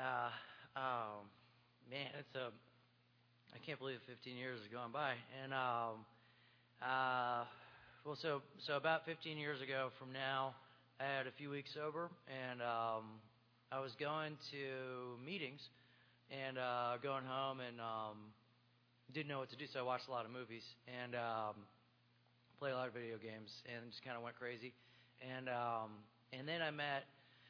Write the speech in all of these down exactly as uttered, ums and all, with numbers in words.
Yeah. Um, man, it's a. I can't believe fifteen years has gone by. And um, uh, well, so so about fifteen years ago from now, I had a few weeks sober, and um, I was going to meetings and uh, going home, and um, didn't know what to do, so I watched a lot of movies and um, played a lot of video games, and just kind of went crazy. And um, and then I met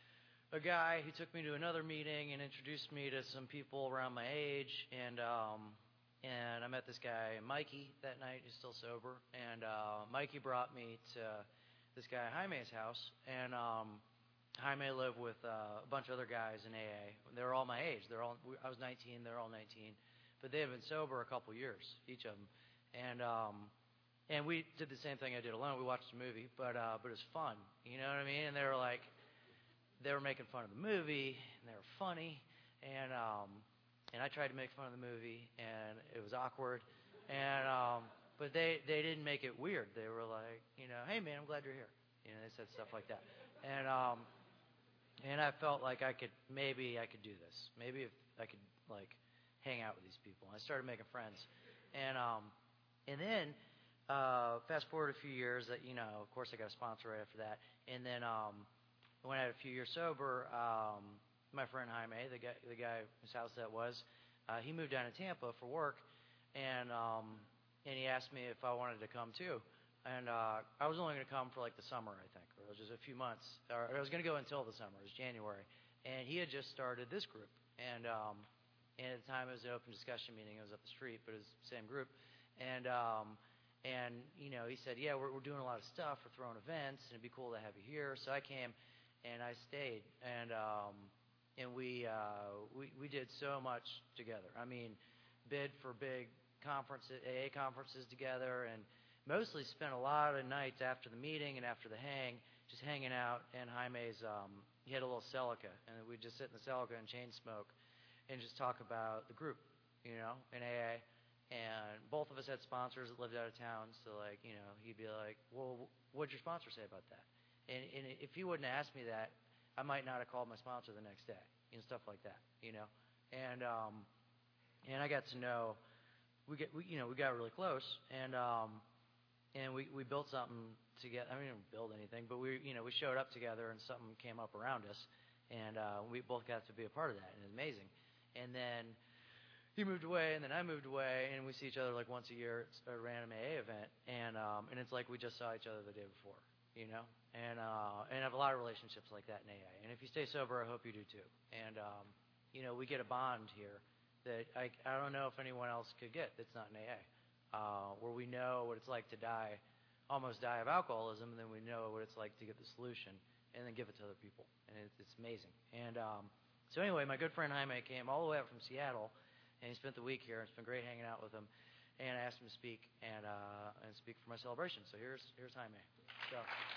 a guy who took me to another meeting and introduced me to some people around my age, and um, and I met this guy Mikey that night, who's still sober, and uh, Mikey brought me to this guy Jaime's house, and um, Jaime lived with uh, a bunch of other guys in A A. They were all my age. They're all I was nineteen, they're all nineteen, but they had been sober a couple years, each of them, and um, and we did the same thing I did alone. We watched a movie, but uh, but it was fun, you know what I mean? And they were like. They were making fun of the movie, and they were funny, and um, and I tried to make fun of the movie, and it was awkward, and um, but they, they didn't make it weird. They were like, you know, hey man, I'm glad you're here. You know, they said stuff like that, and um, and I felt like I could maybe I could do this. Maybe if I could like hang out with these people. And I started making friends, and um, and then uh, fast forward a few years. That you know, of course, I got a sponsor right after that, and then. Um, When I had a few years sober, um, my friend Jaime, the guy, the guy whose house that was, uh, he moved down to Tampa for work, and um, and he asked me if I wanted to come too. And uh, I was only going to come for like the summer, I think, or it was just a few months. Or I was going to go until the summer. It was January, and he had just started this group. And um, and at the time, it was an open discussion meeting. It was up the street, but it was the same group. And um, and you know, he said, yeah, we're we're doing a lot of stuff. We're throwing events, and it'd be cool to have you here. So I came. And I stayed, and um, and we, uh, we we did so much together. I mean, bid for big conferences, A A conferences together, and mostly spent a lot of nights after the meeting and after the hang, just hanging out. And Jaime's, um, he had a little Celica, and we'd just sit in the Celica and chain smoke, and just talk about the group, you know, in A A. And both of us had sponsors that lived out of town, so like, you know, he'd be like, well, what'd your sponsor say about that? And, and if he wouldn't have asked me that, I might not have called my sponsor the next day, and stuff like that, you know. And um, and I got to know, we get, we, you know, we got really close, and um, and we, we built something together. I mean, we didn't build anything, but we, you know, we showed up together, and something came up around us, and uh, we both got to be a part of that, and it was amazing. And then he moved away, and then I moved away, and we see each other like once a year at a random A A event, and um, and it's like we just saw each other the day before, you know. And uh, and I have a lot of relationships like that in A A. And if you stay sober, I hope you do too. And um, you know, we get a bond here that I I don't know if anyone else could get that's not in A A. Uh, where we know what it's like to die, almost die of alcoholism, and then we know what it's like to get the solution and then give it to other people. And it's, it's amazing. And um, so anyway, my good friend Jaime came all the way up from Seattle, and he spent the week here. And it's been great hanging out with him. And I asked him to speak and uh, and speak for my celebration. So here's here's Jaime. So.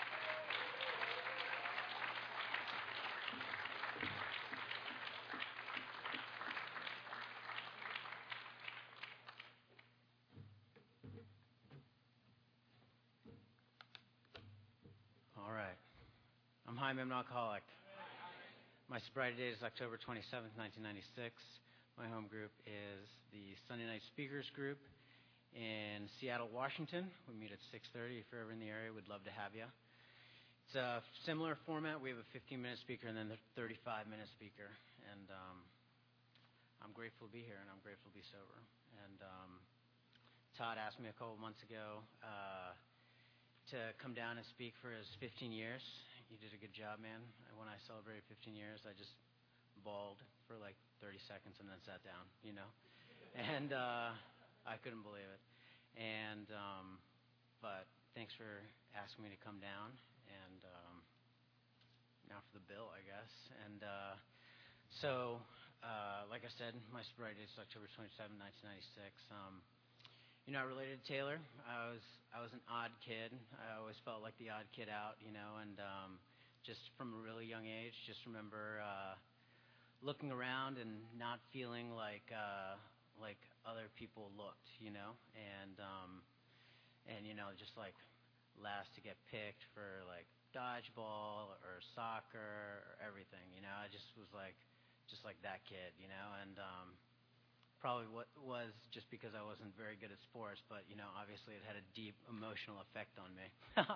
All right. I'm Jaime. I'm an alcoholic. My sobriety date is October twenty-seventh, nineteen ninety-six. My home group is the Sunday Night Speakers Group in Seattle, Washington. We meet at six thirty. If you're ever in the area, we'd love to have you. It's a similar format. We have a fifteen-minute speaker and then the thirty-five-minute speaker. And um, I'm grateful to be here, and I'm grateful to be sober. And um, Todd asked me a couple months ago uh, to come down and speak for his fifteen years. You did a good job, man. When I celebrated fifteen years, I just bawled for like thirty seconds and then sat down, you know. And uh, I couldn't believe it. And um, but thanks for asking me to come down. And um, now for the bill, I guess. And uh, so, uh, like I said, my sobriety is October twenty-seventh, nineteen ninety-six. Um, You're not related to Taylor. I was I was an odd kid. I always felt like the odd kid out, you know, and um, just from a really young age, just remember uh, looking around and not feeling like uh, like other people looked, you know, and um, and you know, just like last to get picked for like dodgeball or soccer or everything, you know. I just was like just like that kid, you know, and um, probably what was just because I wasn't very good at sports, but you know, obviously it had a deep emotional effect on me,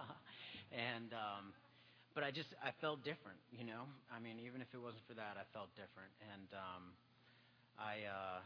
and um, but I just I felt different, you know. I mean, even if it wasn't for that, I felt different, and um, I. Uh,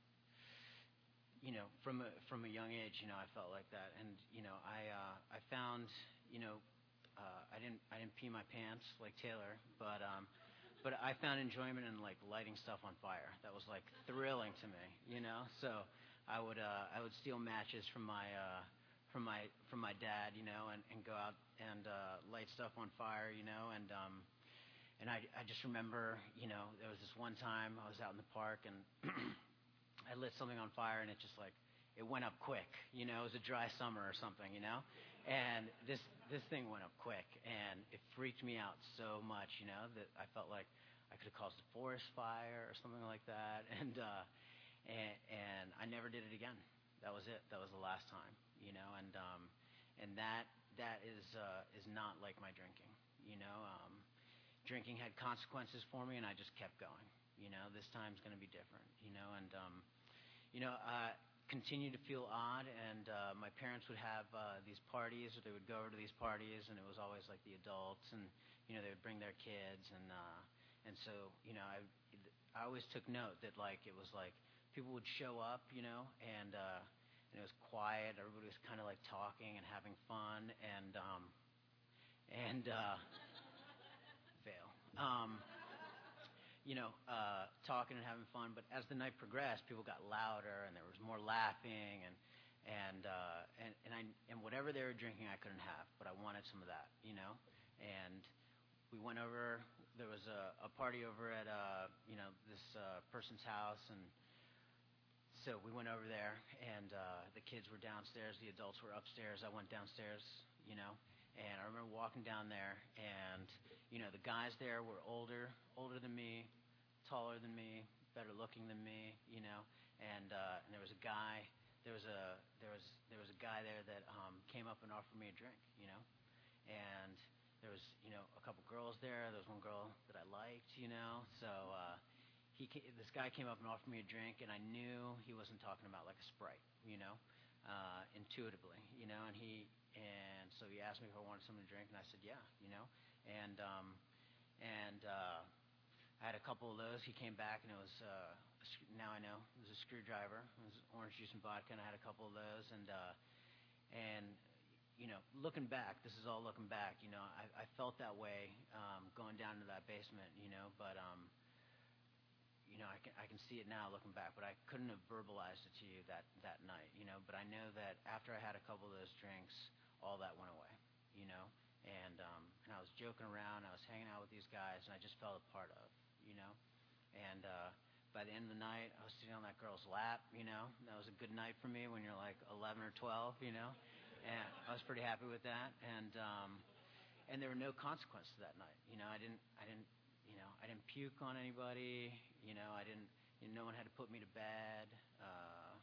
you know, from a, from a young age, you know, I felt like that, and you know, I uh, I found, you know, uh, I didn't I didn't pee my pants like Taylor, but um, but I found enjoyment in like lighting stuff on fire. That was like thrilling to me, you know. So I would uh, I would steal matches from my uh, from my from my dad, you know, and, and go out and uh, light stuff on fire, you know, and um, and I I just remember, you know, there was this one time I was out in the park and. I lit something on fire, and it just like it went up quick. You know, it was a dry summer or something. You know, and this this thing went up quick, and it freaked me out so much. You know, that I felt like I could have caused a forest fire or something like that, and uh, and and I never did it again. That was it. That was the last time. You know, and um, and that that is uh, is not like my drinking. You know, um, drinking had consequences for me, and I just kept going. You know, this time's going to be different. You know, and um, you know, uh, continue to feel odd, and uh, my parents would have uh, these parties, or they would go over to these parties, and it was always like the adults, and you know, they would bring their kids, and uh, and so you know, I I always took note that like it was like people would show up, you know, and uh, and it was quiet, everybody was kind of like talking and having fun, and um, and uh, fail. Um, you know, uh, talking and having fun. But as the night progressed, people got louder, and there was more laughing, and and uh, and and I and whatever they were drinking, I couldn't have, but I wanted some of that, you know. And we went over. There was a, a party over at uh, you know this uh, person's house, and so we went over there, and uh, the kids were downstairs, the adults were upstairs. I went downstairs, you know. And I remember walking down there, and you know the guys there were older, older than me, taller than me, better looking than me, you know. And uh, and there was a guy, there was a there was there was a guy there that um, came up and offered me a drink, you know. And there was you know a couple girls there. There was one girl that I liked, you know. So uh, he this guy came up and offered me a drink, and I knew he wasn't talking about like a Sprite, you know, uh, intuitively, you know. And he. And so he asked me if I wanted something to drink, and I said, yeah, you know. And um, and uh, I had a couple of those. He came back, and it was, uh, a, now I know, it was a screwdriver. It was orange juice and vodka, and I had a couple of those. And, uh, and you know, looking back, this is all looking back, you know, I, I felt that way um, going down to that basement, you know, but, um, you know, I can, I can see it now looking back, but I couldn't have verbalized it to you that, that night, you know. But I know that after I had a couple of those drinks, all that went away, you know, and um, and I was joking around, I was hanging out with these guys, and I just felt a part of, you know, and uh, by the end of the night, I was sitting on that girl's lap, you know. That was a good night for me when you're like eleven or twelve, you know, and I was pretty happy with that, and um, and there were no consequences to that night, you know. I didn't, I didn't, you know, I didn't puke on anybody, you know. I didn't, you know, no one had to put me to bed. Uh,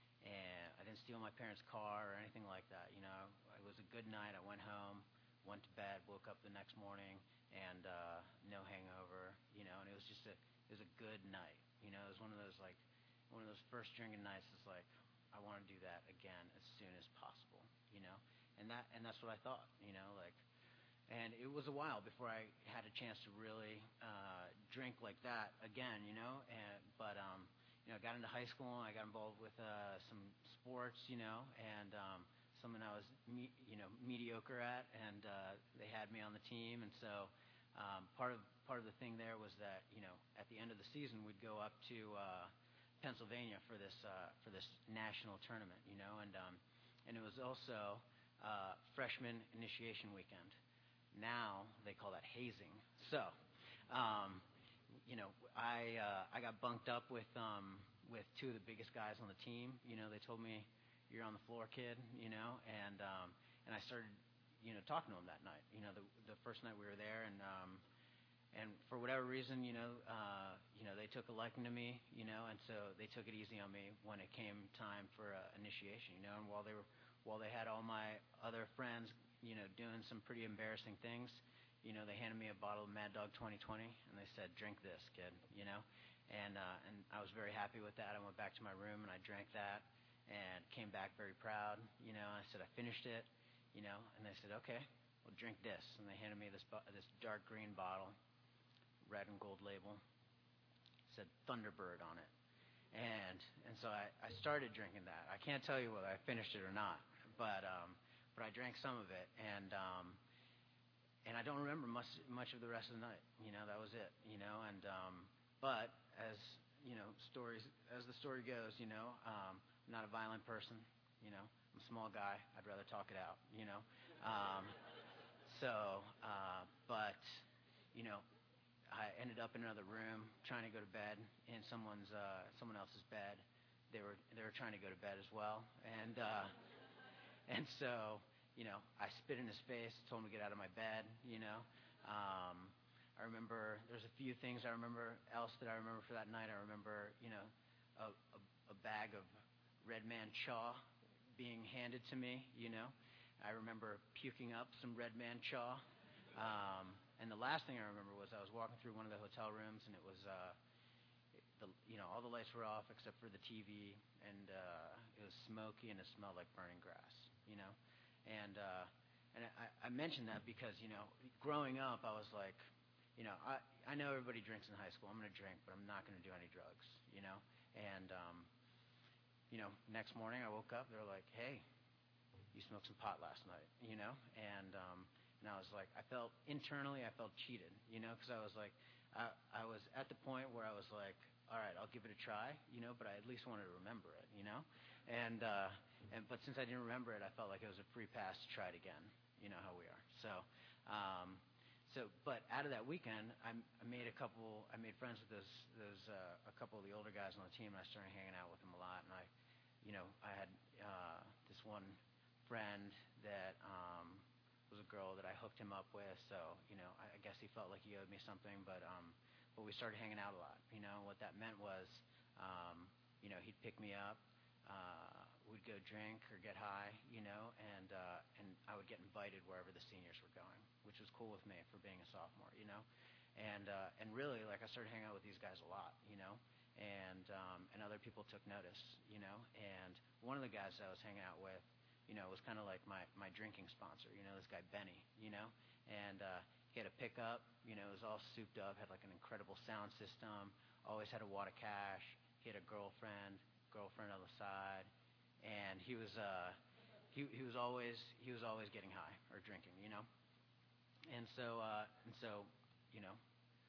And I didn't steal my parents' car or anything like that. You know, it was a good night. I went home, went to bed, woke up the next morning, and uh, no hangover. You know, and it was just a, it was a good night. You know, it was one of those like, one of those first drinking nights. It's like, I want to do that again as soon as possible. You know, and that, and that's what I thought. You know, like, and it was a while before I had a chance to really uh, drink like that again. You know, and but um. You know, I got into high school, and I got involved with uh, some sports, you know, and um, something I was, me- you know, mediocre at, and uh, they had me on the team, and so um, part of part of the thing there was that, you know, at the end of the season, we'd go up to uh, Pennsylvania for this uh, for this national tournament, you know, and um, and it was also uh, freshman initiation weekend. Now they call that hazing. So. Um, You know, I uh, I got bunked up with um, with two of the biggest guys on the team. You know, they told me, "You're on the floor, kid." You know, and um, and I started, you know, talking to them that night. You know, the the first night we were there, and um, and for whatever reason, you know, uh, you know, they took a liking to me. You know, and so they took it easy on me when it came time for uh, initiation. You know, and while they were while they had all my other friends, you know, doing some pretty embarrassing things. You know, they handed me a bottle of Mad Dog twenty twenty, and they said, "Drink this, kid," you know. And uh, and I was very happy with that. I went back to my room and I drank that, and came back very proud. You know, I said I finished it. You know, and they said, okay, well, drink this. And they handed me this this dark green bottle, red and gold label. It said Thunderbird on it. And and so I, I started drinking that. I can't tell you whether I finished it or not, but um, but I drank some of it, and um, and I don't remember much much of the rest of the night. You know, that was it. You know, and um, but as you know, stories as the story goes, you know, um, I'm not a violent person. You know, I'm a small guy. I'd rather talk it out. You know, um, so uh, but you know. I ended up in another room trying to go to bed in someone's uh, someone else's bed. They were they were trying to go to bed as well, and uh, and so you know I spit in his face, told him to get out of my bed. You know, um, I remember there's a few things I remember else that I remember for that night. I remember you know a, a, a bag of Red Man Chaw being handed to me. You know, I remember puking up some Red Man Chaw. Um, And the last thing I remember was I was walking through one of the hotel rooms, and it was, uh, the, you know, all the lights were off except for the T V, and uh, it was smoky, and it smelled like burning grass, you know. And uh, and I, I mentioned that because, you know, growing up, I was like, you know, I I know everybody drinks in high school. I'm going to drink, but I'm not going to do any drugs, you know. And um, you know, next morning I woke up, they were like, hey, you smoked some pot last night, you know, and um, And I was like, I felt internally, I felt cheated, you know, because I was like, I, I was at the point where I was like, all right, I'll give it a try, you know, but I at least wanted to remember it, you know, and uh, and but since I didn't remember it, I felt like it was a free pass to try it again, you know how we are. So, um, so but out of that weekend, I, I made a couple, I made friends with those those uh, a couple of the older guys on the team, and I started hanging out with them a lot, and I, you know, I had uh, this one friend that. Um, was a girl that I hooked him up with, so, you know, I, I guess he felt like he owed me something, but, um, but we started hanging out a lot, you know, what that meant was, um, you know, he'd pick me up, uh, we'd go drink or get high, you know, and, uh, and I would get invited wherever the seniors were going, which was cool with me for being a sophomore, you know, and, uh, and really, like, I started hanging out with these guys a lot, you know, and, um, and other people took notice, you know, and one of the guys that I was hanging out with, you know, it was kind of like my, my drinking sponsor, you know, this guy Benny, you know, and uh, he had a pickup, you know, it was all souped up, had like an incredible sound system, always had a wad of cash, he had a girlfriend, girlfriend on the side, and he was, uh, he, he was always, he was always getting high or drinking, you know, and so, uh, and so, you know,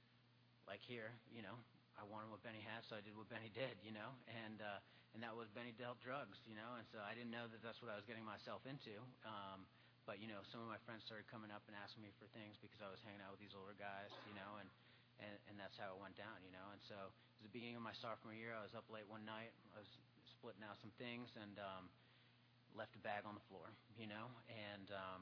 like here, you know, I wanted what Benny had, so I did what Benny did, you know, and uh, and that was Benny dealt drugs, you know, and so I didn't know that that's what I was getting myself into. Um, but you know, some of my friends started coming up and asking me for things because I was hanging out with these older guys, you know, and and, and that's how it went down, you know. And so it was the beginning of my sophomore year. I was up late one night, I was splitting out some things, and um, left a bag on the floor, you know, and. Um,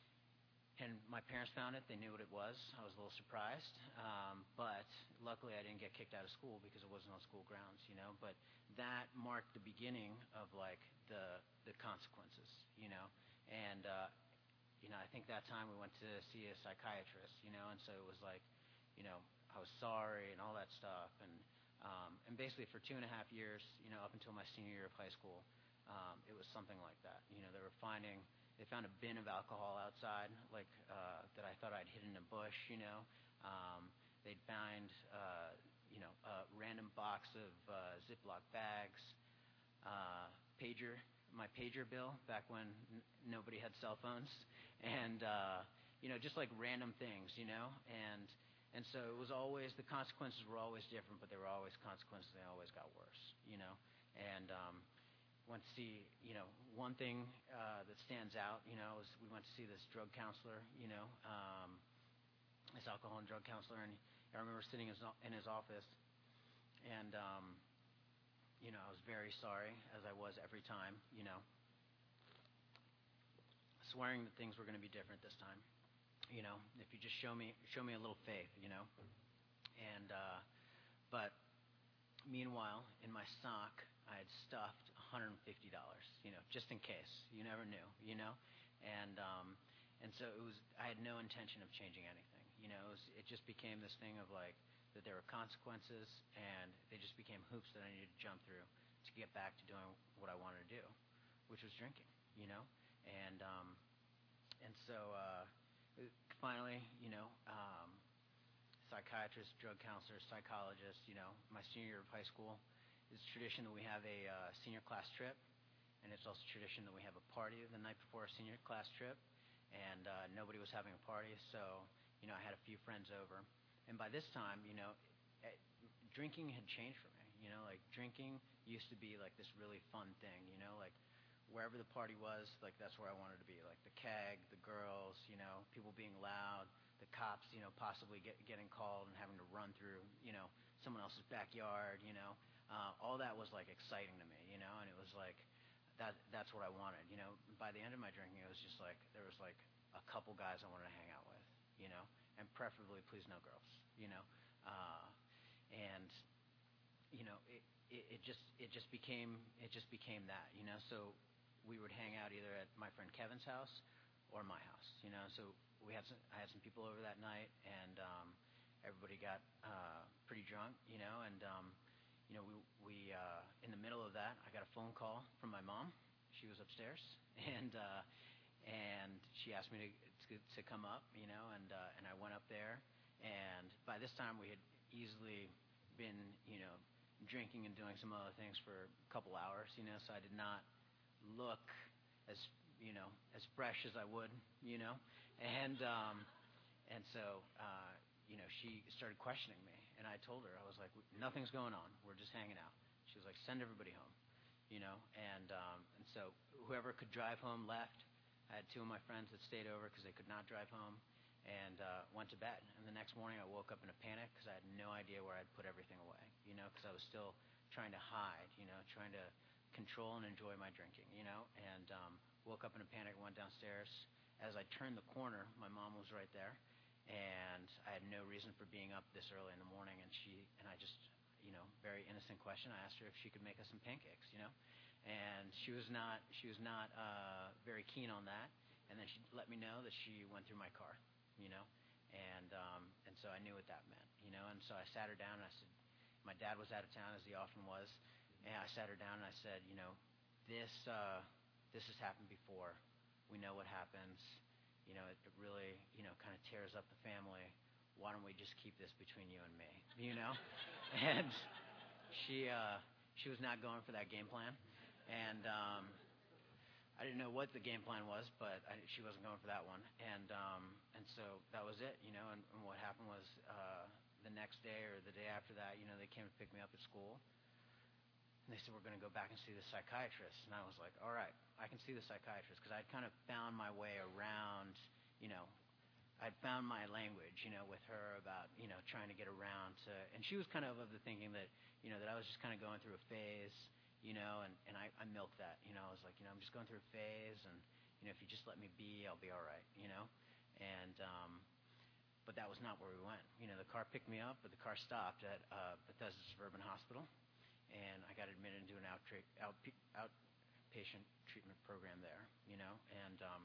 And my parents found it. They knew what it was. I was a little surprised. Um, but luckily I didn't get kicked out of school because it wasn't on school grounds, you know. But that marked the beginning of, like, the the consequences, you know. And, uh, you know, I think that time we went to see a psychiatrist, you know. And so it was like, you know, I was sorry and all that stuff. And, um, and basically for two and a half years, you know, up until my senior year of high school, um, it was something like that. You know, they were finding... They found a bin of alcohol outside, like uh, that I thought I'd hidden in a bush, you know. Um, they'd find, uh, you know, a random box of uh, Ziploc bags, uh, pager, my pager bill back when n- nobody had cell phones, and uh, you know, just like random things, you know. And and so it was always the consequences were always different, but they were always consequences. They always got worse, you know. And um, went to see, you know, one thing uh, that stands out, you know, is we went to see this drug counselor, you know, um, this alcohol and drug counselor, and I remember sitting in his, in his office, and, um, you know, I was very sorry, as I was every time, you know, swearing that things were going to be different this time, you know, if you just show me, show me a little faith, you know, and, uh, but meanwhile, in my sock, I had stuffed one hundred fifty dollars, you know, just in case. You never knew, you know? And um, and so it was, I had no intention of changing anything. You know, it, was, it just became this thing of like, that there were consequences, and they just became hoops that I needed to jump through to get back to doing what I wanted to do, which was drinking, you know? And um, and so uh, finally, you know, um, psychiatrist, drug counselor, psychologist, you know, my senior year of high school, it's tradition that we have a uh, senior class trip, and it's also tradition that we have a party the night before our senior class trip, and uh, nobody was having a party, so, you know, I had a few friends over. And by this time, you know, it, drinking had changed for me. You know, like drinking used to be like this really fun thing, you know, like wherever the party was, like that's where I wanted to be. Like the keg, the girls, you know, people being loud, the cops, you know, possibly get, getting called and having to run through, you know, someone else's backyard, you know. Uh, all that was like exciting to me, you know, and it was like that that's what I wanted, you know. By the end of my drinking, it was just like there was like a couple guys I wanted to hang out with, you know, and preferably, please, no girls, you know. Uh, and you know, it, it, it just it just became it just became that, you know. So we would hang out either at my friend Kevin's house or my house, you know. So we had some, I had some people over that night, and um, everybody got uh, pretty drunk, you know. And um, you know, we we uh, in the middle of that, I got a phone call from my mom. She was upstairs, and uh, and she asked me to, to to come up, you know, and uh, and I went up there, and by this time we had easily been, you know, drinking and doing some other things for a couple hours, you know, so I did not look as, you know, as fresh as I would, you know, and um, and so uh, you know, she started questioning me, and I told her, I was like, nothing's going on, we're just hanging out. She was like, send everybody home. You know, and um, and so whoever could drive home left. I had two of my friends that stayed over because they could not drive home, and uh, went to bed. And the next morning, I woke up in a panic because I had no idea where I'd put everything away. You know, because I was still trying to hide. You know, trying to control and enjoy my drinking. You know, and um, woke up in a panic, went downstairs. As I turned the corner, my mom was right there, and I had no reason for being up this early in the morning. And she and I just. You know, very innocent question. I asked her if she could make us some pancakes, you know, and she was not she was not uh, very keen on that. And then she let me know that she went through my car, you know, and um, and so I knew what that meant, you know. And so I sat her down and I said, my dad was out of town as he often was, and I sat her down and I said, you know, this uh, this has happened before. We know what happens. You know, it, it really you know kind of tears up the family. Why don't we just keep this between you and me, you know? And she uh, she was not going for that game plan, and um, I didn't know what the game plan was, but I, she wasn't going for that one, and um, and so that was it, you know. And, and what happened was uh, the next day or the day after that, you know, they came to pick me up at school, and they said we're going to go back and see the psychiatrist, and I was like, all right, I can see the psychiatrist because I'd kind of found my way around, you know. I'd found my language, you know, with her about, you know, trying to get around to, and she was kind of of the thinking that, you know, that I was just kind of going through a phase, you know, and, and I, I milked that, you know, I was like, you know, I'm just going through a phase, and, you know, if you just let me be, I'll be all right, you know, and, um, but that was not where we went. You know, the car picked me up, but the car stopped at uh, Bethesda Suburban Hospital, and I got admitted into an out, out, outpatient treatment program there, you know, and, um,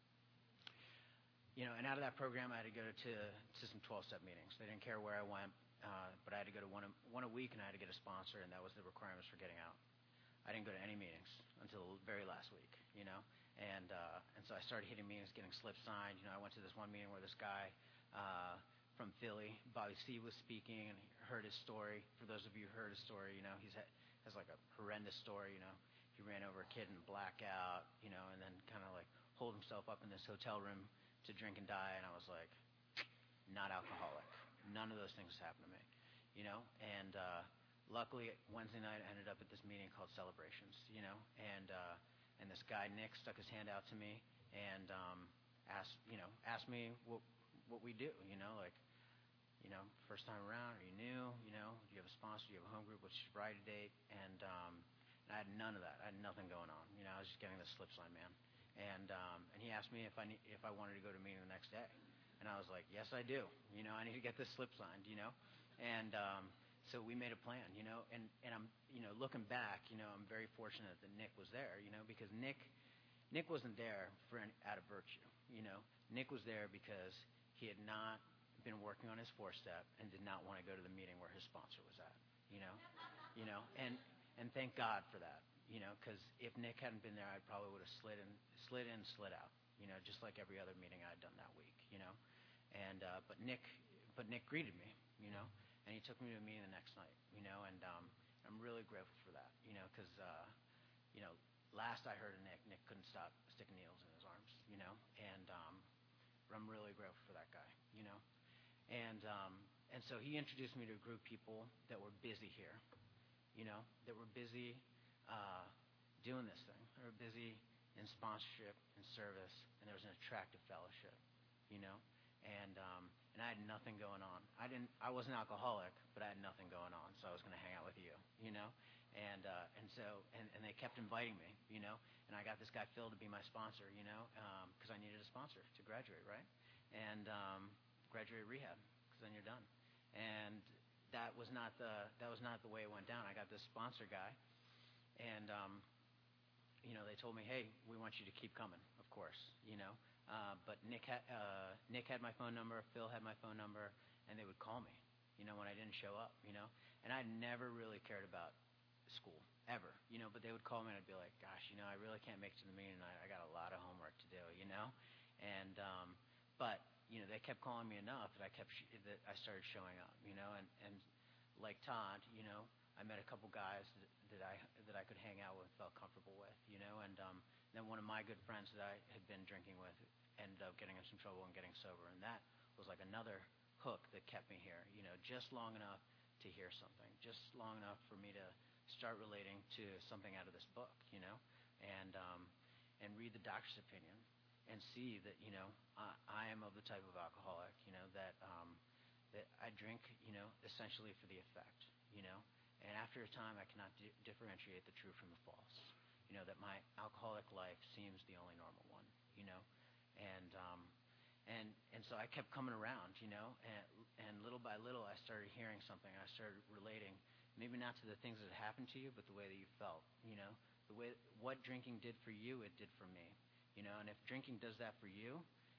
You know, and out of that program, I had to go to, to some twelve-step meetings. They didn't care where I went, uh, but I had to go to one a, one a week, and I had to get a sponsor, and that was the requirements for getting out. I didn't go to any meetings until the very last week, you know, and uh, and so I started hitting meetings, getting slips signed. You know, I went to this one meeting where this guy uh, from Philly, Bobby C, was speaking, and he heard his story. For those of you who heard his story, you know, he's ha- has like a horrendous story. You know, he ran over a kid in a blackout, you know, and then kind of like holed himself up in this hotel room to drink and die, and I was like, not alcoholic. None of those things happened to me, you know. And uh, luckily, Wednesday night, I ended up at this meeting called Celebrations, you know. And uh, and this guy Nick stuck his hand out to me and um, asked, you know, asked me what what we do, you know, like, you know, first time around, are you new, you know, do you have a sponsor, do you have a home group, what's your sobriety date, and um, and I had none of that. I had nothing going on, you know. I was just getting the slip sign, man. And um, and he asked me if I need, if I wanted to go to a meeting the next day, and I was like, yes, I do. You know, I need to get this slip signed. You know, and um, so we made a plan. You know, and, and I'm you know looking back, you know, I'm very fortunate that Nick was there. You know, because Nick Nick wasn't there for any, out of virtue. You know, Nick was there because he had not been working on his four-step and did not want to go to the meeting where his sponsor was at, you know, you know, and and thank God for that, you know, because if Nick hadn't been there, I probably would have slid in, slid in, slid out, you know, just like every other meeting I'd done that week, you know, and uh, but Nick, but Nick greeted me, you know, and he took me to a meeting the next night, you know, and um, I'm really grateful for that, you know, because uh, you know, last I heard of Nick, Nick couldn't stop sticking needles in his arms, you know, and um, but I'm really grateful for that guy, you know. And um, and so he introduced me to a group of people that were busy here, you know, that were busy uh, doing this thing. They were busy in sponsorship and service, and there was an attractive fellowship, you know. And um, and I had nothing going on. I didn't. I wasn't an alcoholic, but I had nothing going on, so I was going to hang out with you, you know. And uh, and so and, and they kept inviting me, you know. And I got this guy Phil to be my sponsor, you know, because um, I needed a sponsor to graduate, right? And um, graduate rehab, because then you're done. And that was not the that was not the way it went down. I got this sponsor guy, and um, you know, they told me, hey, we want you to keep coming, of course, you know. Uh, but Nick had uh, Nick had my phone number, Phil had my phone number, and they would call me, you know, when I didn't show up, you know. And I never really cared about school ever, you know. But they would call me, and I'd be like, gosh, you know, I really can't make it to the meeting tonight. I got a lot of homework to do, you know. And um, but you know, they kept calling me enough that I kept sh- that I started showing up, you know. And, and like Todd, you know, I met a couple guys that, that I that I could hang out with, felt comfortable with, you know. And um, then one of my good friends that I had been drinking with ended up getting in some trouble and getting sober, and that was like another hook that kept me here, you know, just long enough to hear something, just long enough for me to start relating to something out of this book, you know, and um, and read the doctor's opinion and see that, you know, I, I am of the type of alcoholic, you know, that um, that I drink, you know, essentially for the effect, you know, and after a time I cannot di- differentiate the true from the false, you know, that my alcoholic life seems the only normal one, you know, and um, and and so I kept coming around, you know, and and little by little I started hearing something. I started relating, maybe not to the things that happened to you, but the way that you felt, you know, the way what drinking did for you, it did for me. You know, and if drinking does that for you,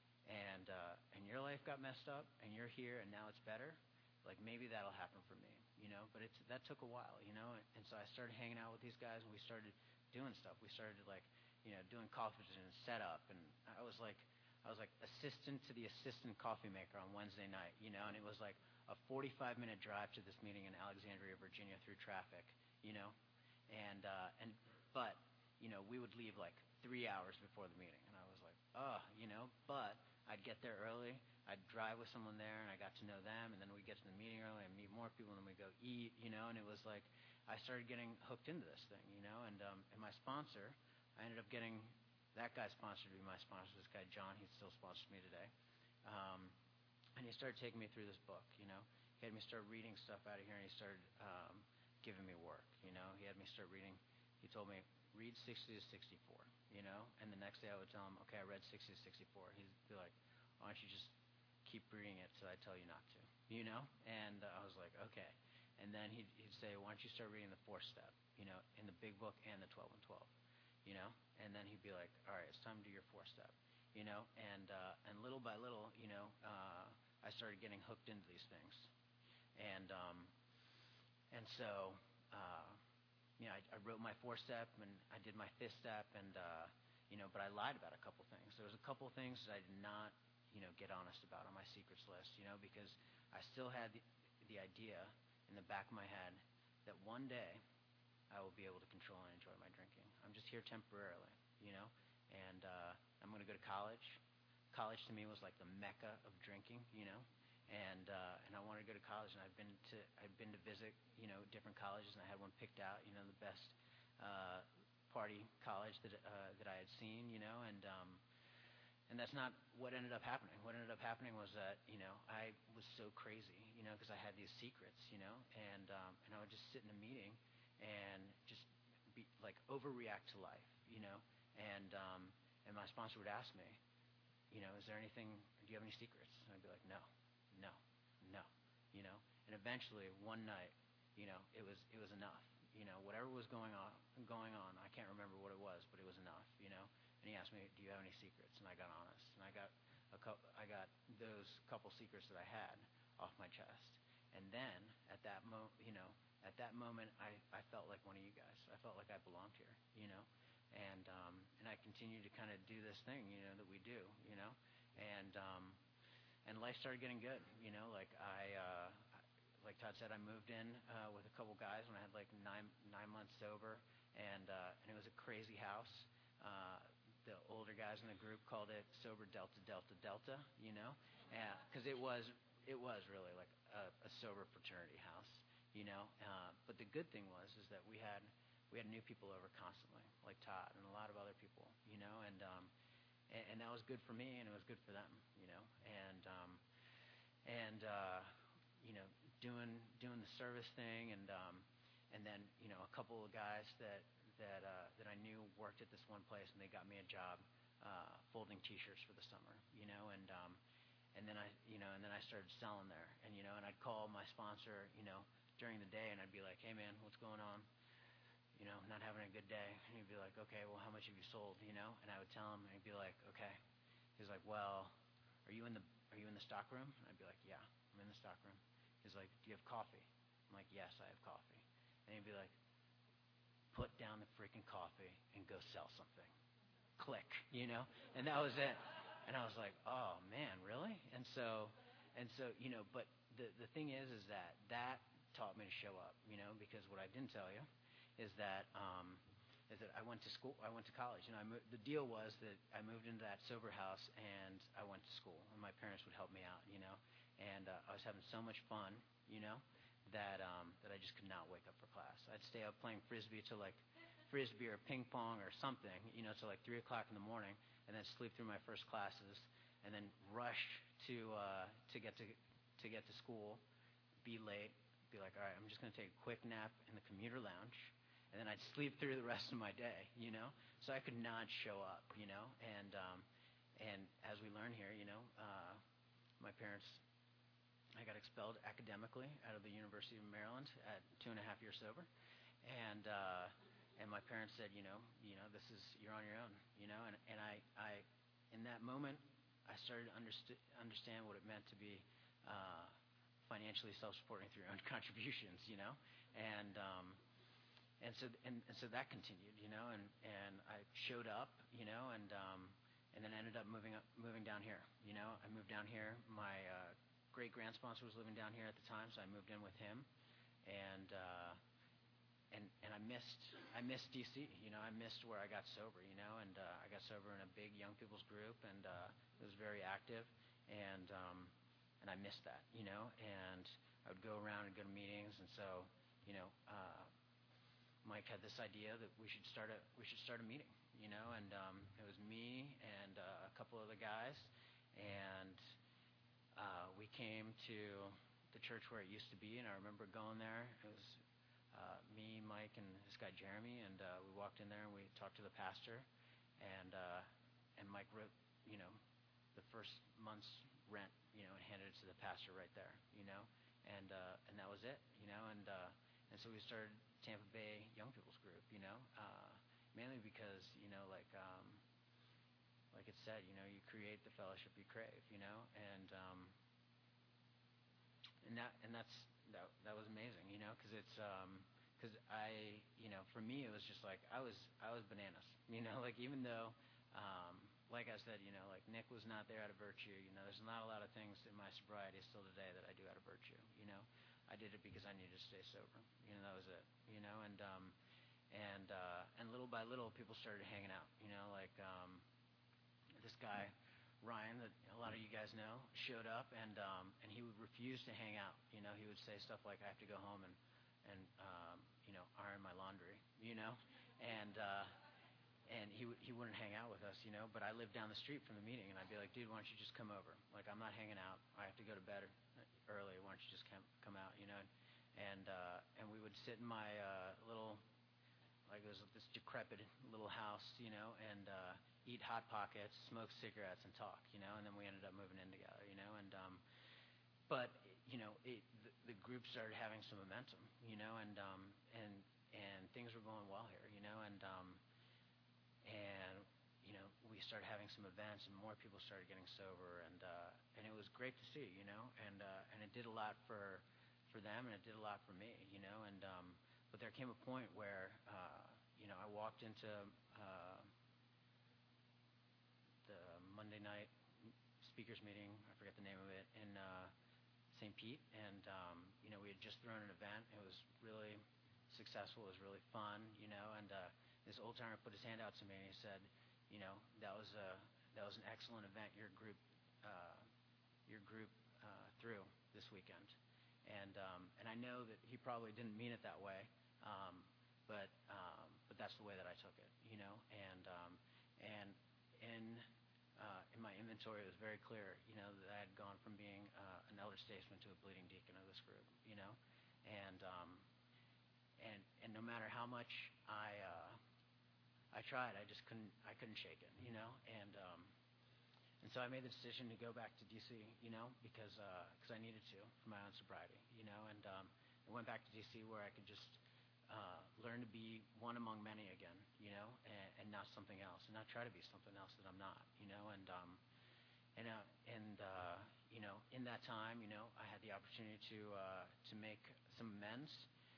and uh, and your life got messed up, and you're here, and now it's better, like maybe that'll happen for me, you know. But it's that took a while, you know. And, and so I started hanging out with these guys, and we started doing stuff. We started like, you know, doing coffee and setup, and I was like, I was like assistant to the assistant coffee maker on Wednesday night, you know. And it was like a forty-five minute drive to this meeting in Alexandria, Virginia, through traffic, you know. And uh, and but you know, we would leave like three hours before the meeting, and I was like, oh, you know, but I'd get there early, I'd drive with someone there, and I got to know them, and then we'd get to the meeting early and meet more people, and then we'd go eat, you know. And it was like I started getting hooked into this thing, you know. And um, and my sponsor, I ended up getting that guy sponsored to be my sponsor, this guy John. He still sponsors me today, um, and he started taking me through this book, you know. He had me start reading stuff out of here, and he started um, giving me work, you know. He had me start reading. He told me, read sixty to sixty-four, you know. And the next day I would tell him, okay, I read sixty to sixty-four. He'd be like, why don't you just keep reading it till I tell you not to, you know. And uh, I was like, okay. And then he'd, he'd say, why don't you start reading the fourth step, you know, in the big book and the twelve and twelve, you know. And then he'd be like, all right, it's time to do your fourth step, you know. And uh, and little by little, you know, uh, I started getting hooked into these things. And um, and so uh, you know, I, I wrote my fourth step, and I did my fifth step, and uh, you know, but I lied about a couple things. There was a couple things that I did not, you know, get honest about on my secrets list, you know, because I still had the, the idea in the back of my head that one day I will be able to control and enjoy my drinking. I'm just here temporarily, you know, and uh, I'm going to go to college. College to me was like the mecca of drinking, you know. And uh, and I wanted to go to college, and I've been to I've been to visit, you know, different colleges, and I had one picked out, you know, the best uh, party college that uh, that I had seen, you know, and um, and that's not what ended up happening. What ended up happening was that, you know, I was so crazy, you know, because I had these secrets, you know, and um, and I would just sit in a meeting and just be like overreact to life, you know, and um, and my sponsor would ask me, you know, is there anything? Do you have any secrets? And I'd be like, no. No, no, you know. And eventually, one night, you know, it was it was enough. You know, whatever was going on, going on, I can't remember what it was, but it was enough. You know. And he asked me, "Do you have any secrets?" And I got honest, and I got a co- I got those couple secrets that I had off my chest. And then at that mo, you know, at that moment, I, I felt like one of you guys. I felt like I belonged here, you know, and um, and I continue to kind of do this thing, you know, that we do, you know, and um, and life started getting good, you know, like I, uh, like Todd said, I moved in uh, with a couple guys when I had like nine nine months sober, and uh, and it was a crazy house. Uh, the older guys in the group called it Sober Delta Delta Delta, you know, because it was it was really like a, a sober fraternity house, you know. Uh, but the good thing was is that we had we had new people over constantly, like Todd and a lot of other people, you know, and um, and, and that was good for me and it was good for them, you know, and um, and uh, you know, doing doing the service thing, and um, and then you know a couple of guys that that uh, that I knew worked at this one place, and they got me a job uh, folding T-shirts for the summer, you know, and um, and then I you know and then I started selling there, and you know, and I'd call my sponsor, you know, during the day, and I'd be like, hey man, what's going on? You know, not having a good day, and he'd be like, okay, well, how much have you sold? You know, and I would tell him, and he'd be like, okay. He's like, well, are you in the are you in the stock room? And I'd be like, yeah, I'm in the stock room. He's like, do you have coffee? I'm like, yes, I have coffee. And he'd be like, put down the freaking coffee and go sell something. Click, you know? And that was it. And I was like, oh, man, really? And so, and so, you know, but the, the thing is, is that that taught me to show up, you know, because what I didn't tell you is that, um, is that I went to school, I went to college. You know, I moved, the deal was that I moved into that sober house and I went to school, and my parents would help me out, you know? And uh, I was having so much fun, you know, that um, that I just could not wake up for class. I'd stay up playing frisbee till like frisbee or ping pong or something, you know, till like three o'clock in the morning, and then sleep through my first classes, and then rush to uh, to get to to get to school, be late, be like, all right, I'm just going to take a quick nap in the commuter lounge, and then I'd sleep through the rest of my day, you know. So I could not show up, you know, and um, and as we learn here, you know, uh, my parents. I got expelled academically out of the University of Maryland at two and a half years sober, and uh, and my parents said, you know, you know, this is you're on your own, you know, and and I, I in that moment I started to underst- understand what it meant to be uh, financially self-supporting through your own contributions, you know, and um, and so and, and so that continued, you know, and and I showed up, you know, and um, and then ended up moving up moving down here, you know, I moved down here. My uh, great grand sponsor was living down here at the time, so I moved in with him, and uh, and and I missed I missed D C. You know, I missed where I got sober. You know, and uh, I got sober in a big young people's group, and uh, it was very active, and um, and I missed that. You know, and I would go around and go to meetings, and so you know, uh, Mike had this idea that we should start a we should start a meeting. You know, and um, it was me and uh, a couple other guys, and Uh, we came to the church where it used to be, and I remember going there. It was uh, me, Mike, and this guy Jeremy, and uh, we walked in there and we talked to the pastor, and uh, and Mike wrote, you know, the first month's rent, you know, and handed it to the pastor right there, you know, and uh, and that was it, you know, and uh, and so we started Tampa Bay Young People's Group, you know, uh, mainly because you know, like. Um, Like it said, you know, you create the fellowship you crave, you know, and um, and that and that's that that was amazing, you know, because it's because um, I, you know, for me it was just like I was I was bananas, you know, like even though, um, like I said, you know, like Nick was not there out of virtue, you know, there's not a lot of things in my sobriety still today that I do out of virtue, you know, I did it because I needed to stay sober, you know, that was it, you know, and um, and uh, and little by little people started hanging out, you know, like. Um, This guy, Ryan, that a lot of you guys know, showed up, and um, and he would refuse to hang out. You know, he would say stuff like, "I have to go home and and um, you know iron my laundry," you know, and uh, and he w- he wouldn't hang out with us, you know. But I lived down the street from the meeting, and I'd be like, "Dude, why don't you just come over? Like, I'm not hanging out. I have to go to bed early. Why don't you just come come out?" You know, and uh, and we would sit in my uh, little. Like it was this decrepit little house, you know, and uh, eat Hot Pockets, smoke cigarettes, and talk, you know, and then we ended up moving in together, you know, and um, but you know, it, the, the group started having some momentum, you know, and um, and and things were going well here, you know, and um, and you know, we started having some events, and more people started getting sober, and uh, and it was great to see, you know, and uh, and it did a lot for for them, and it did a lot for me, you know, and um, but there came a point where uh, you know I walked into uh, the Monday night speakers meeting, I forget the name of it, in uh, Saint Pete, and um, you know we had just thrown an event. It was really successful. It was really fun, you know, and uh, this old timer put his hand out to me and he said, you know, that was a that was an excellent event your group uh, your group uh, threw this weekend, and um, and I know that he probably didn't mean it that way, um, but um, but that's the way that I took it, you know, and um, and in uh, in my inventory it was very clear, you know, that I had gone from being uh, an elder statesman to a bleeding deacon of this group, you know, and um, and and no matter how much I uh, I tried, I just couldn't I couldn't shake it, you know, and um, and so I made the decision to go back to D C, you know, because because uh, I needed to for my own sobriety, you know, and um, I went back to D C where I could just uh, learn to be one among many again, you know, and, and not something else, and not try to be something else that I'm not, you know, and um, and uh, and uh, you know, in that time, you know, I had the opportunity to uh, to make some amends,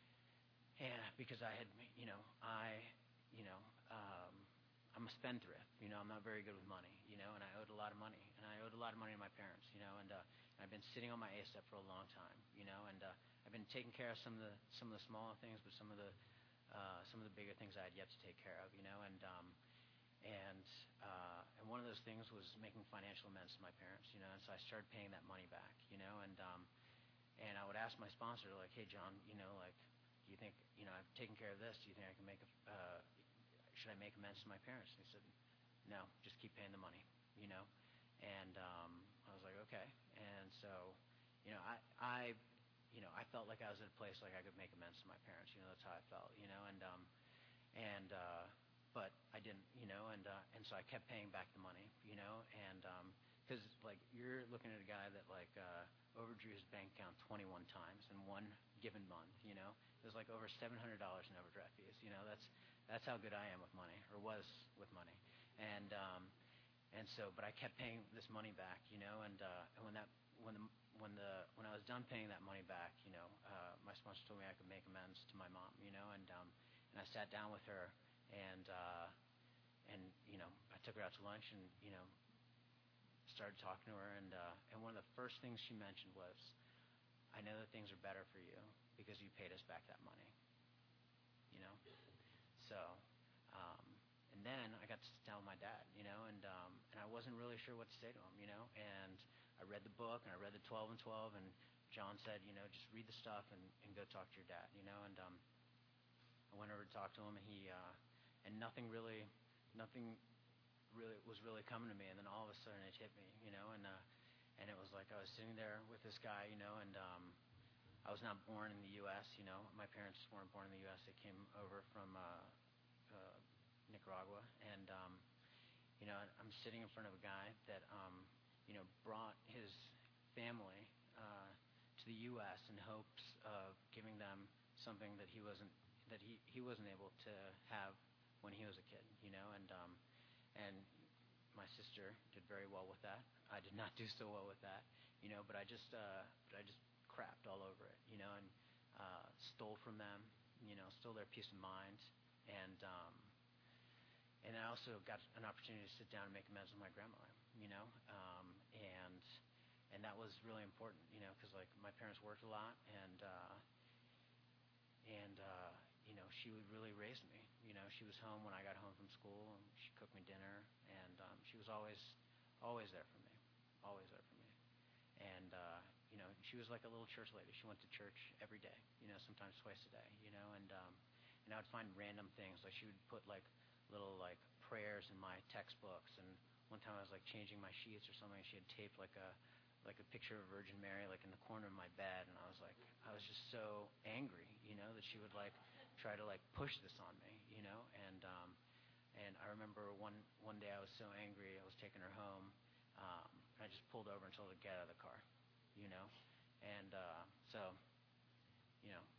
and because I had, you know, I, you know. Um, I'm a spendthrift, you know, I'm not very good with money, you know, and I owed a lot of money, and I owed a lot of money to my parents, you know, and, uh, and I've been sitting on my A S E P for a long time, you know, and uh, I've been taking care of some of the some of the smaller things, but some of the uh, some of the bigger things I had yet to take care of, you know, and um, and uh, and one of those things was making financial amends to my parents, you know, and so I started paying that money back, you know, and um, and I would ask my sponsor, like, hey, John, you know, like, do you think, you know, I've taken care of this, do you think I can make a uh, should I make amends to my parents? And he said, no, just keep paying the money, you know? And um, I was like, okay. And so, you know, I, I, you know, I felt like I was at a place like I could make amends to my parents, you know, that's how I felt, you know, and, um, and, uh, but I didn't, you know, and, uh, and so I kept paying back the money, you know, and, um, cause like you're looking at a guy that like, uh, overdrew his bank account twenty-one times in one given month, you know, it was like over seven hundred dollars in overdraft fees, you know, that's, That's how good I am with money, or was with money, and um, and so, but I kept paying this money back, you know, and uh, and when that when the when the when I was done paying that money back, you know, uh, my sponsor told me I could make amends to my mom, you know, and um, and I sat down with her, and uh, and you know, I took her out to lunch, and you know, started talking to her, and uh, and one of the first things she mentioned was, I know that things are better for you because you paid us back that money, you know. So, um, and then I got to sit down with my dad, you know, and um, and I wasn't really sure what to say to him, you know, and I read the book, and I read the twelve and twelve, and John said, you know, just read the stuff and, and go talk to your dad, you know, and um, I went over to talk to him, and he, uh, and nothing really, nothing really was really coming to me, and then all of a sudden it hit me, you know, and uh, and it was like I was sitting there with this guy, you know, and um, I was not born in the U S, you know. My parents weren't born in the U S. They came over from uh, uh, Nicaragua. And, um, you know, I'm sitting in front of a guy that, um, you know, brought his family uh, to the U S in hopes of giving them something that he wasn't that he, he wasn't able to have when he was a kid, you know. And, um, and my sister did very well with that. I did not do so well with that, you know, but I just, uh, but I just crapped all over it, you know, and uh, stole from them, you know, stole their peace of mind, and um, and I also got an opportunity to sit down and make amends with my grandmother, you know, um, and and that was really important, you know, because like my parents worked a lot, and uh, and uh, you know, she would really raise me, you know, she was home when I got home from school, and she cooked me dinner, and um, she was always always there for me, always there for me, and. Uh, You know, she was like a little church lady. She went to church every day, you know, sometimes twice a day, you know, and um, and I would find random things. Like she would put like little like prayers in my textbooks. And one time I was like changing my sheets or something. She had taped like a like a picture of Virgin Mary like in the corner of my bed, and I was like, I was just so angry, you know, that she would like try to like push this on me, you know, and um, and I remember one one day I was so angry. I was taking her home. Um, and I just pulled over and told her to get out of the car. You know, and uh, so, you know,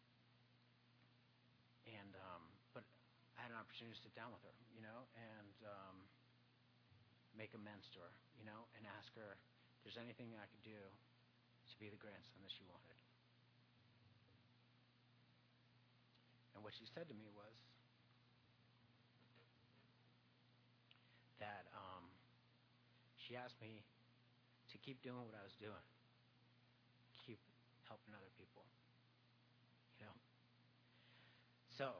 and um, but I had an opportunity to sit down with her, you know, and um, make amends to her, you know, and ask her if there's anything I could do to be the grandson that she wanted. And what she said to me was that um, she asked me to keep doing what I was doing, keep helping other people, you know. So,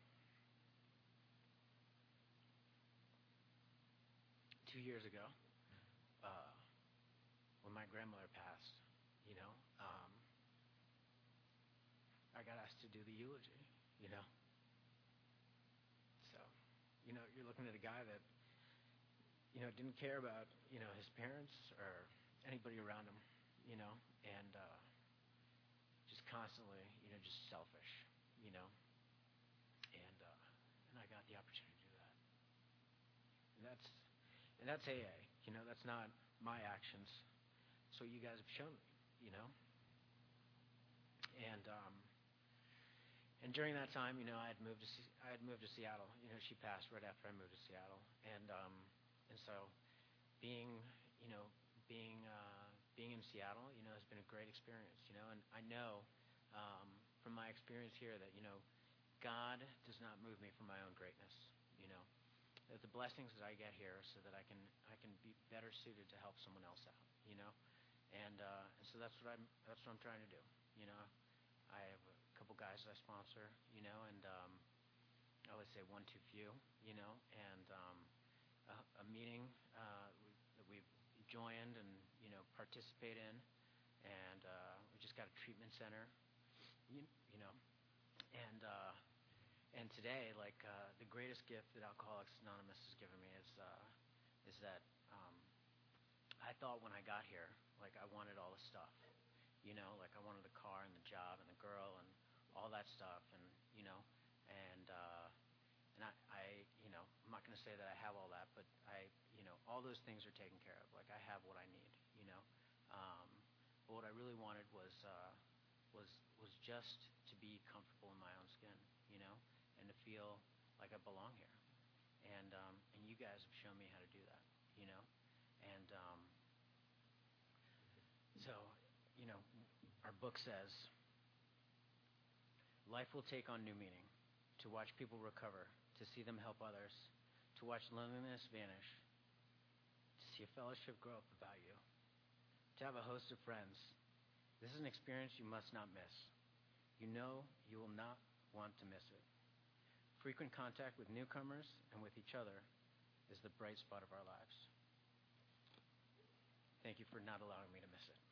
two years ago, uh, when my grandmother passed, you know, um, I got asked to do the eulogy, you know. So, you know, you're looking at a guy that, you know, didn't care about, you know, his parents or anybody around him, you know, and uh, just constantly, you know, just selfish, you know. And uh, and I got the opportunity to do that. And that's and that's A A, you know, that's not my actions. So you guys have shown me, you know. And um, and during that time, you know, I had moved to C- I had moved to Seattle. You know, she passed right after I moved to Seattle, and um, and so being, you know, being uh, being in Seattle, you know, has been a great experience. You know, and I know um, from my experience here that, you know, God does not move me for my own greatness. You know, that the blessings that I get here are so that I can I can be better suited to help someone else out. You know, and uh, and so that's what I'm that's what I'm trying to do. You know, I have a couple guys that I sponsor. You know, and um, I always say one too few. You know, and um, a, a meeting uh, we, that we've joined and, you know, participate in, and uh, we just got a treatment center. You, you know, and uh, and today, like uh, the greatest gift that Alcoholics Anonymous has given me is uh, is that um, I thought when I got here, like I wanted all the stuff, you know, like I wanted the car and the job and the girl and all that stuff, and you know, and uh, and I, I, you know, I'm not going to say that I have all that, but I, you know, all those things are taken care of. Like I have what I need, you know. Um, but what I really wanted was uh, was was just to be comfortable in my own skin, you know, and to feel like I belong here. And um, and you guys have shown me how to do that, you know. And um, so, you know, our book says, life will take on new meaning. To watch people recover, to see them help others, to watch loneliness vanish, to see a fellowship grow up about you, to have a host of friends. This is an experience you must not miss. You know you will not want to miss it. Frequent contact with newcomers and with each other is the bright spot of our lives. Thank you for not allowing me to miss it.